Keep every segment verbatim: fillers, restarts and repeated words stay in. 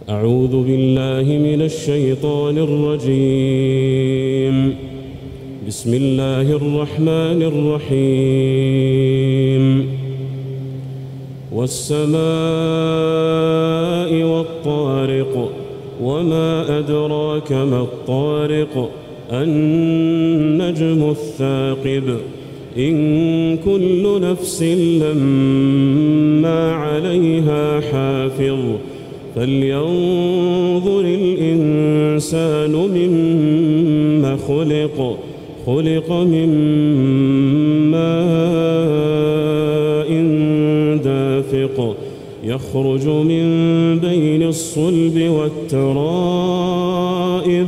أعوذ بالله من الشيطان الرجيم. بسم الله الرحمن الرحيم. والسماء والطارق وما أدراك ما الطارق النجم الثاقب إن كل نفس لما عليها حافظ فلينظر الإنسان مما خلق خلق من ماء دافق يخرج من بين الصلب والترائب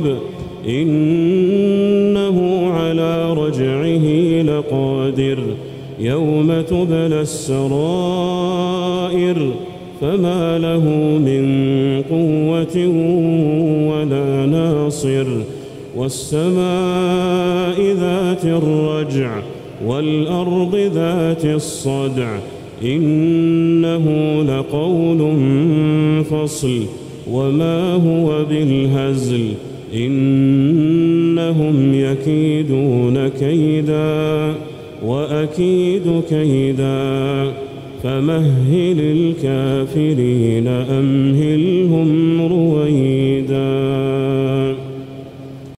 إنه على رجعه لقادر يوم تبلى السرائر فما له من قوة ولا ناصر والسماء ذات الرجع والأرض ذات الصدع إنه لقول فصل وما هو بالهزل إنهم يكيدون كيدا وأكيد كيدا فمهل الكافرين أمهلهم رويدا.